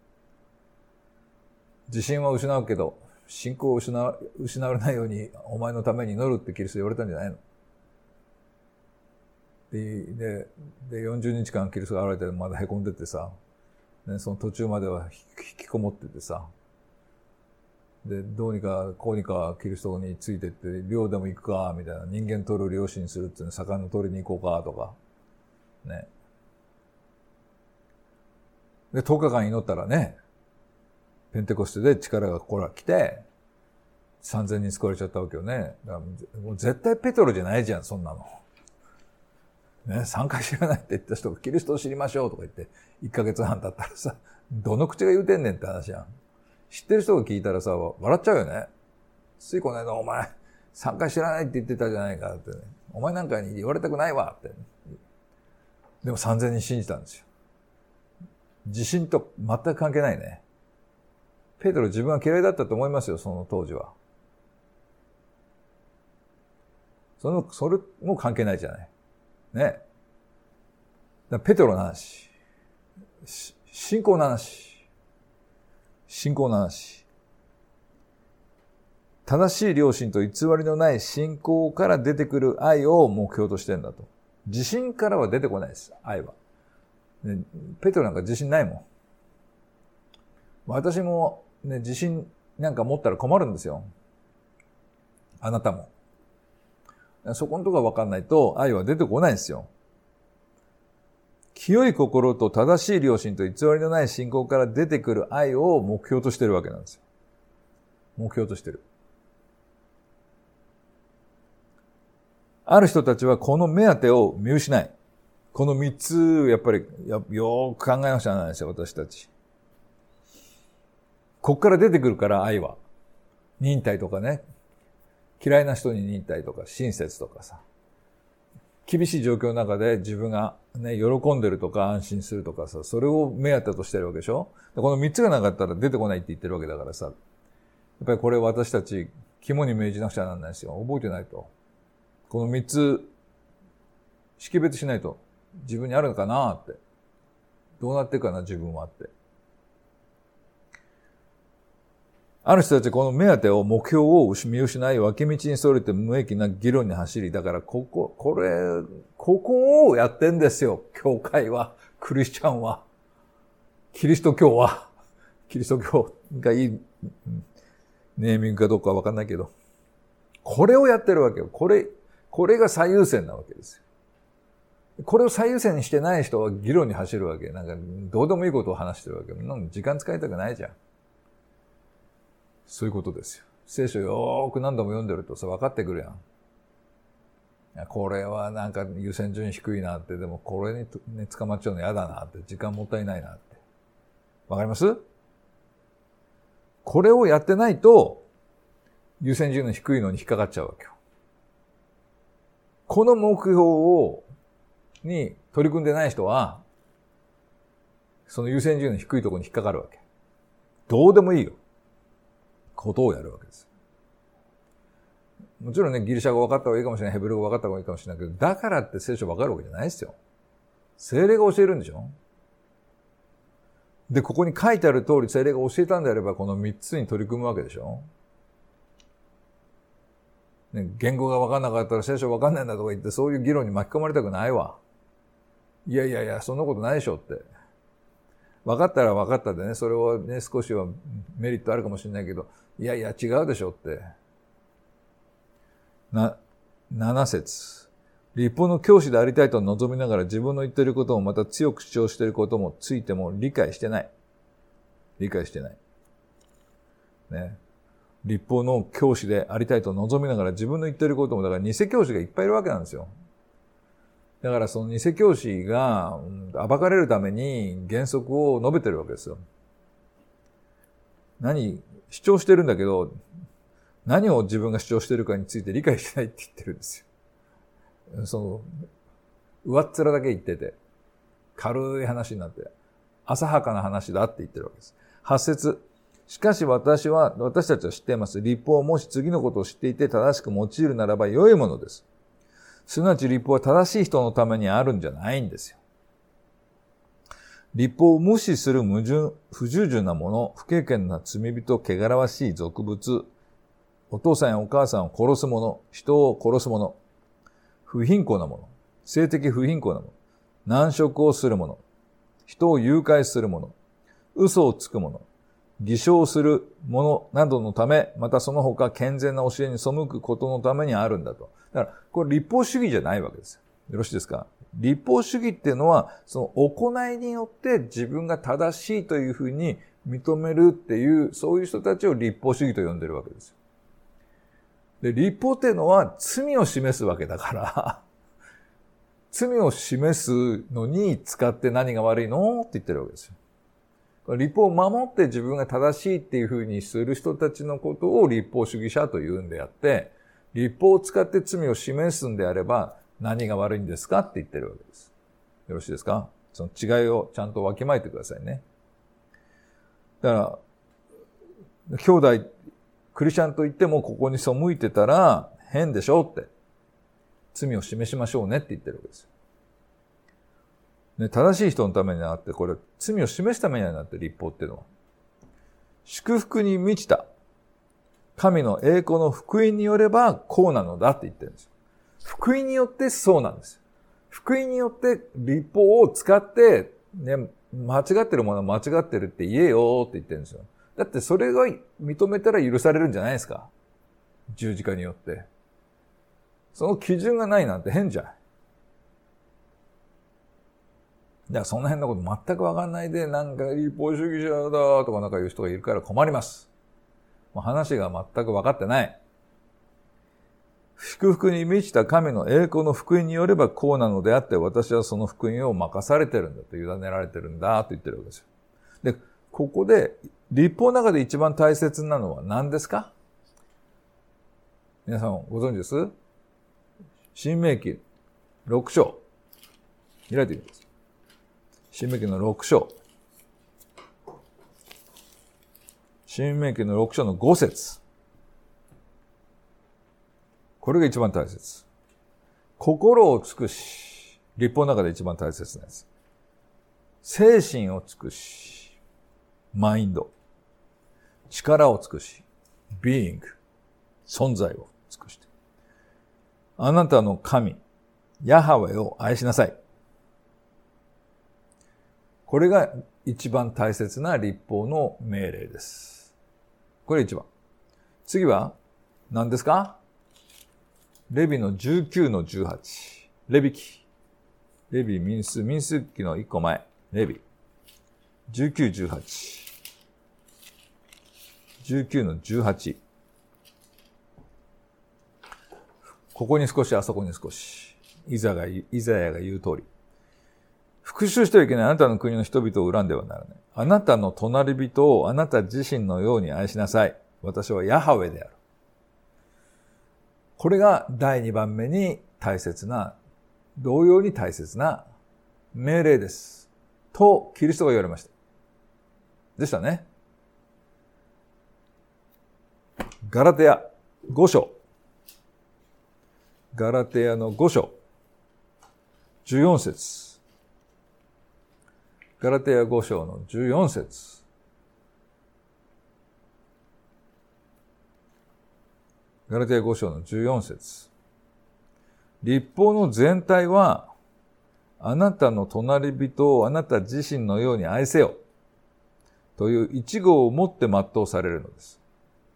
S1: 自信は失うけど、信仰を失わ、失われないようにお前のために祈るってキリスト言われたんじゃないの？で、で、でよんじゅうにちかんキリストが現れてまだ凹んでてさ、ね、その途中までは引きこもっててさ、で、どうにかこうにかキリストについてって、漁でも行くか、みたいな、人間取る漁師にするっていうの、魚取りに行こうか、とか、ね。で、とおかかん祈ったらね、ペンテコステで力がこら来て、さんぜんにん救われちゃったわけよね。だからもう絶対ペトロじゃないじゃん、そんなの。ね、さんかい知らないって言った人がキリストを知りましょうとか言って、いっかげつはん経ったらさ、どの口が言うてんねんって話やん。知ってる人が聞いたらさ、笑っちゃうよね。ついこの間お前、さんかい知らないって言ってたじゃないかってね。お前なんかに言われたくないわって、ね。でもさんぜんにん信じたんですよ。自信と全く関係ないね。ペテロ自分は嫌いだったと思いますよ、その当時は。その、それも関係ないじゃない。ね。だからペテロの話。信仰の話。信仰の話。正しい良心と偽りのない信仰から出てくる愛を目標としてんだと。自信からは出てこないです、愛は。ね、ペテロなんか自信ないもん。私もね、自信なんか持ったら困るんですよ。あなたも。そこのところが分かんないと愛は出てこないんですよ。清い心と正しい良心と偽りのない信仰から出てくる愛を目標としてるわけなんですよ。目標としてる。ある人たちはこの目当てを見失い。この三つ、やっぱりよーく考えなくちゃならないですよ、私たち。こっから出てくるから愛は。忍耐とかね。嫌いな人に忍耐とか、親切とかさ。厳しい状況の中で自分がね、喜んでるとか安心するとかさ、それを目当てとしてるわけでしょ？この三つがなかったら出てこないって言ってるわけだからさ。やっぱりこれ私たち肝に銘じなくちゃならないですよ。覚えてないと。この三つ、識別しないと自分にあるのかなって。どうなってるかな、自分はって。ある人たちこの目当てを、目標を見失い、脇道にそれて無益な議論に走り、だからここ、これ、ここをやってんですよ。教会は、クリスチャンは、キリスト教は、キリスト教がいい、ネーミングかどうかはわかんないけど、これをやってるわけよ。これ、これが最優先なわけですよ。 これを最優先にしてない人は議論に走るわけ。なんか、どうでもいいことを話してるわけ。なんか時間使いたくないじゃん。そういうことですよ。聖書よーく何度も読んでるとさ、分かってくるやん。いやこれはなんか優先順位低いなって、でもこれに、ね、捕まっちゃうの嫌だなって、時間もったいないなって。わかります？これをやってないと、優先順位の低いのに引っかかっちゃうわけよ。この目標を、に取り組んでない人は、その優先順位の低いところに引っかかるわけ。どうでもいいよ。ことをやるわけです。もちろんね、ギリシャ語分かった方がいいかもしれない、ヘブル語分かった方がいいかもしれないけど、だからって聖書分かるわけじゃないですよ。聖霊が教えるんでしょ？で、ここに書いてある通り聖霊が教えたんであれば、この三つに取り組むわけでしょ？ね、言語が分かんなかったら聖書分かんないんだとか言って、そういう議論に巻き込まれたくないわ。いやいやいや、そんなことないでしょって。分かったら分かったでね、それはね、少しはメリットあるかもしれないけど、いやいや、違うでしょって。な、七節。立法の教師でありたいと望みながら自分の言っていることをまた強く主張していることもついても理解してない。理解してない。ね。立法の教師でありたいと望みながら自分の言っていることも、だから偽教師がいっぱいいるわけなんですよ。だからその偽教師が暴かれるために原則を述べてるわけですよ。何、主張してるんだけど、何を自分が主張しているかについて理解してないって言ってるんですよ。その、上っ面だけ言ってて、軽い話になって、浅はかな話だって言ってるわけです。八節。しかし私は、私たちは知っています。立法をもし次のことを知っていて正しく用いるならば良いものです。すなわち立法は正しい人のためにあるんじゃないんですよ。立法を無視する矛盾、不従順なもの、不経験な罪人、汚らわしい俗物、お父さんやお母さんを殺す者、人を殺す者、不貧困な者、性的不貧困な者、難食をする者、人を誘拐する者、嘘をつく者、偽証する者などのため、またその他健全な教えに背くことのためにあるんだと。だから、これ立法主義じゃないわけですよ。よろしいですか？立法主義っていうのは、その行いによって自分が正しいというふうに認めるっていう、そういう人たちを立法主義と呼んでるわけですよ。で、立法っていうのは罪を示すわけだから、罪を示すのに使って何が悪いのって言ってるわけですよ。立法を守って自分が正しいっていうふうにする人たちのことを立法主義者というんであって、立法を使って罪を示すんであれば何が悪いんですかって言ってるわけです。よろしいですか？その違いをちゃんとわきまえてくださいね。だから、兄弟、クリスチャンと言ってもここに背いてたら変でしょって。罪を示しましょうねって言ってるわけですよ。ね、正しい人のためにあって、これ、罪を示すためになって、立法っていうのは。祝福に満ちた。神の栄光の福音によれば、こうなのだって言ってるんですよ。福音によってそうなんですよ。福音によって立法を使って、ね、間違ってるものは間違ってるって言えよって言ってるんですよ。だってそれが認めたら許されるんじゃないですか。十字架によって。その基準がないなんて変じゃん。だからその辺のこと全くわかんないで、なんか立法主義者だとかなんか言う人がいるから困ります。もう話が全くわかってない。祝福に満ちた神の栄光の福音によればこうなのであって、私はその福音を任されてるんだと、委ねられてるんだと言ってるわけですよ。で、ここで、立法の中で一番大切なのは何ですか？皆さんご存知です？申命記ろく章。開いてみてください。申命記のろく章。申命記のろく章のご節。これが一番大切。心を尽くし、立法の中で一番大切なやつ。精神を尽くし、マインド。力を尽くし、being、存在を尽くして。あなたの神、ヤハウェを愛しなさい。これが一番大切な立法の命令です。これ一番。次は何ですか？レビのじゅうきゅうのじゅうはち。レビ記。 レビ民数、民数記の一個前。レビ。じゅうきゅう、じゅうはち。じゅうきゅうのじゅうはち。ここに少し、あそこに少し。イザが、イザヤが言う通り。復讐してはいけないあなたの国の人々を恨んではならない。あなたの隣人をあなた自身のように愛しなさい。私はヤハウェである。これが第二番目に大切な、同様に大切な命令です。と、キリストが言われました。でしたね。ガラテヤご章。ガラテヤのご章。じゅうよん節。ガラテヤご章のじゅうよん節。ガラテヤご章のじゅうよん節。律法の全体は、あなたの隣人をあなた自身のように愛せよ。という一語をもって全うされるのです。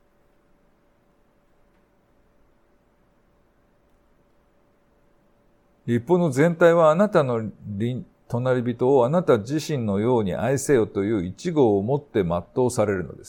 S1: 律法の全体はあなたの隣人をあなた自身のように愛せよという一語をもって全うされるのです。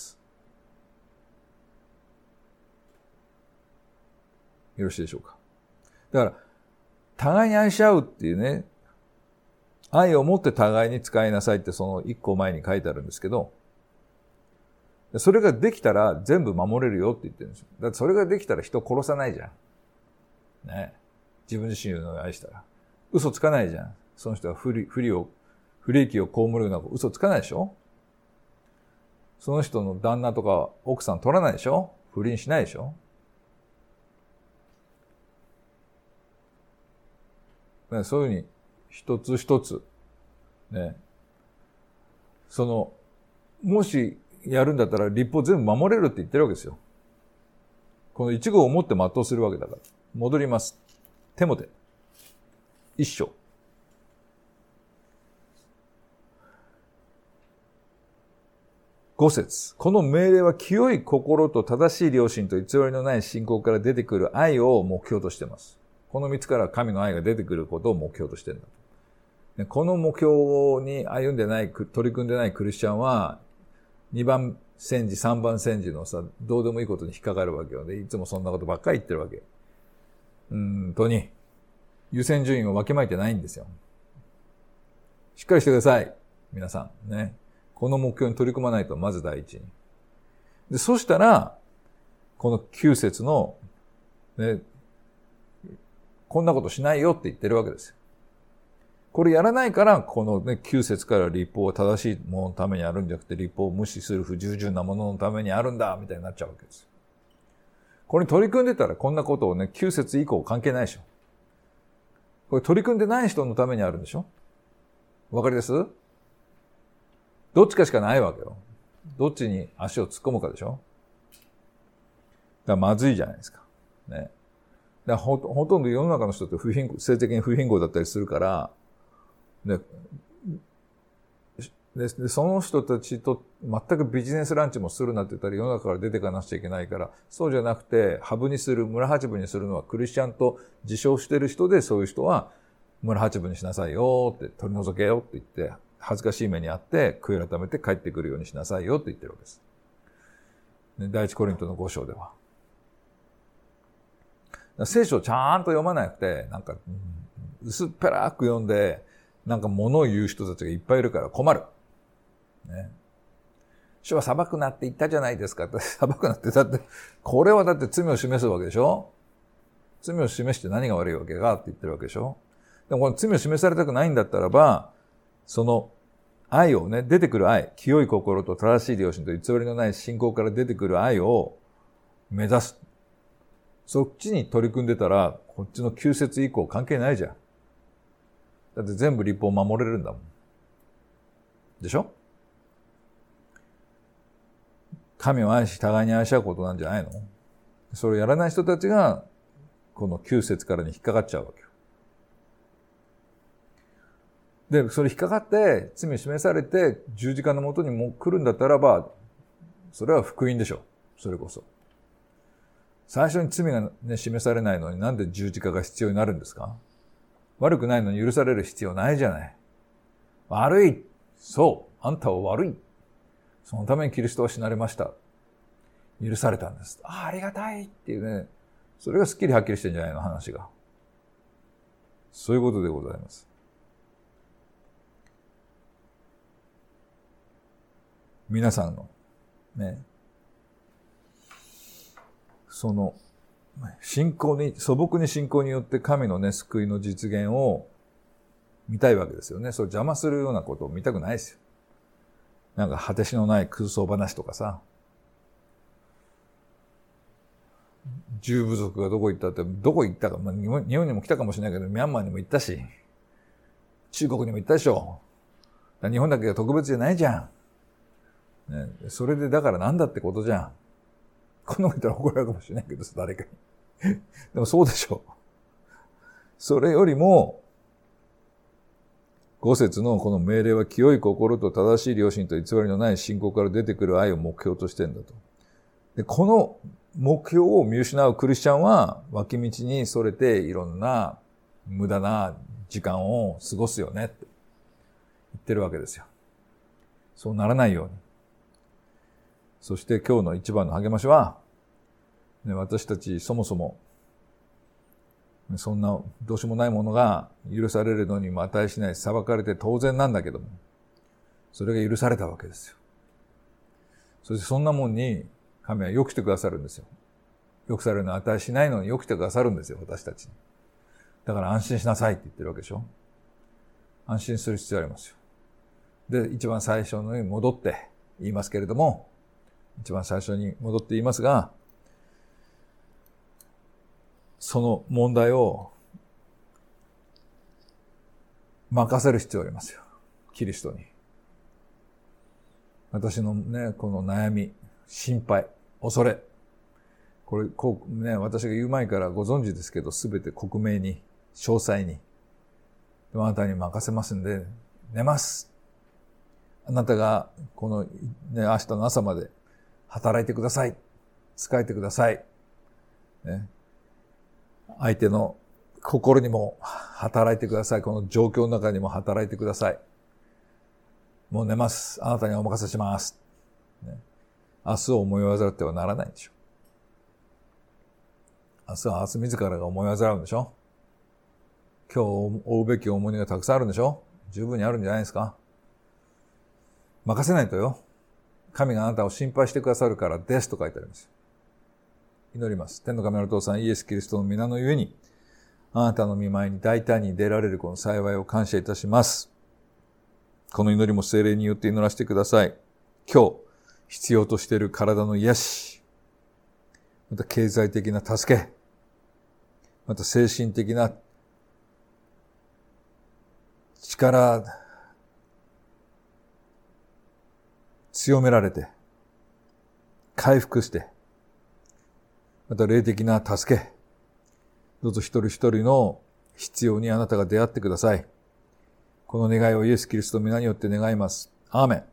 S1: よろしいでしょうか。だから、互いに愛し合うっていうね、愛を持って互いに使いなさいってその一個前に書いてあるんですけど、それができたら全部守れるよって言ってるんですよ。だってそれができたら人殺さないじゃん。ね。自分自身を愛したら。嘘つかないじゃん。その人は不利、不利を、不利益を被るような嘘つかないでしょ。その人の旦那とか奥さん取らないでしょ。不倫しないでしょ。ね、そういうふうに一つ一つ、ね。その、もしやるんだったら律法全部守れるって言ってるわけですよ。この一語を持って全うするわけだから。戻ります。テモテ。一章。五節。この命令は清い心と正しい良心と偽りのない信仰から出てくる愛を目標としています。この三つから神の愛が出てくることを目標としてるんだ。この目標に歩んでない、取り組んでないクリスチャンは、二番煎じ、三番煎じのさ、どうでもいいことに引っかかるわけよね。いつもそんなことばっかり言ってるわけ。うーんとに、優先順位をわきまえてないんですよ。しっかりしてください。皆さん。ね。この目標に取り組まないと、まず第一に。で、そしたら、この九節の、ね、こんなことしないよって言ってるわけですよ。これやらないから、このね、九節から律法は正しいもののためにあるんじゃなくて、律法を無視する不従順なもののためにあるんだ、みたいになっちゃうわけですよ。これに取り組んでたら、こんなことをね、九節以降関係ないでしょ。これ取り組んでない人のためにあるんでしょ。わかりです？どっちかしかないわけよ。どっちに足を突っ込むかでしょ。だからまずいじゃないですか。ね。だからほ、ほとんど世の中の人って不貧困、性的に不貧困だったりするから、で、で、でその人たちと全くビジネスランチもするなって言ったら世の中から出ていかなくちゃいけないから、そうじゃなくて、ハブにする、村八分にするのはクリスチャンと自称してる人で、そういう人は村八分にしなさいよって、取り除けよって言って、恥ずかしい目にあって、悔い改めて帰ってくるようにしなさいよって言ってるわけです。第一コリントのご章では。聖書をちゃんと読まなくて、なんか、薄っぺらく読んで、なんか物を言う人たちがいっぱいいるから困る。ね。主は裁くなって言ったじゃないですかって、裁くなって、だって、これはだって罪を示すわけでしょ。罪を示して何が悪いわけかって言ってるわけでしょ。でもこの罪を示されたくないんだったらば、その愛をね、出てくる愛、清い心と正しい良心と偽りのない信仰から出てくる愛を目指す。そっちに取り組んでたら、こっちの九節以降関係ないじゃん。だって全部律法を守れるんだもん。でしょ？神を愛し、互いに愛し合うことなんじゃないの？それをやらない人たちが、この九節からに引っかかっちゃうわけよ。で、それ引っかかって、罪を示されて、十字架のもとにも来るんだったらば、それは福音でしょ。それこそ。最初に罪がね、示されないのになんで十字架が必要になるんですか？ 悪くないのに許される必要ないじゃない。悪い。そう。あんたは悪い。そのためにキリストは死なれました。許されたんです。ああ、ありがたいっていうね。それがすっきりはっきりしてるんじゃないの、話が。そういうことでございます。皆さんの、ね、その、信仰に、素朴に信仰によって神のね、救いの実現を見たいわけですよね。そう邪魔するようなことを見たくないですよ。なんか果てしのない空想話とかさ、重部族がどこ行ったって、どこ行ったか、まあ、日本、日本にも来たかもしれないけど、ミャンマーにも行ったし、中国にも行ったでしょ。日本だけが特別じゃないじゃん。ね、それでだからなんだってことじゃん。こんなこと言ったら怒られるかもしれないけどさ、誰かに。でもそうでしょ。それよりも、五節のこの命令は清い心と正しい良心と偽りのない信仰から出てくる愛を目標としてんだと。で、この目標を見失うクリスチャンは脇道にそれていろんな無駄な時間を過ごすよねって言ってるわけですよ。そうならないように。そして今日の一番の励ましは、ね、私たちそもそもそんなどうしようもないものが許されるのにも値しない裁かれて当然なんだけども、それが許されたわけですよ。そしてそんなもんに神は良くしてくださるんですよ。良くされるのは値しないのに良くしてくださるんですよ、私たちに。だから安心しなさいって言ってるわけでしょ。安心する必要ありますよ。で、一番最初のに戻って言いますけれども、一番最初に戻って言いますが、その問題を任せる必要ありますよ。キリストに。私のね、この悩み、心配、恐れ。これ、こうね、私が言う前からご存知ですけど、すべて克明に、詳細に。あなたに任せますんで、寝ます。あなたが、この、ね、明日の朝まで働いてください。仕えてください。ね。相手の心にも働いてください。この状況の中にも働いてください。もう寝ます。あなたにお任せします。ね、明日を思い煩ってはならないんでしょ。明日は明日自らが思い煩うんでしょ。今日負うべき重荷がたくさんあるんでしょ。十分にあるんじゃないですか。任せないとよ。神があなたを心配してくださるからですと書いてあります。祈ります。天の神のお父さん、イエス・キリストの皆のゆえに、あなたの御前に大胆に出られるこの幸いを感謝いたします。この祈りも聖霊によって祈らせてください。今日、必要としている体の癒し、また経済的な助け、また精神的な力、強められて、回復して、また霊的な助け、どうぞ一人一人の必要にあなたが出会ってください。この願いをイエス・キリストの皆によって願います。アーメン。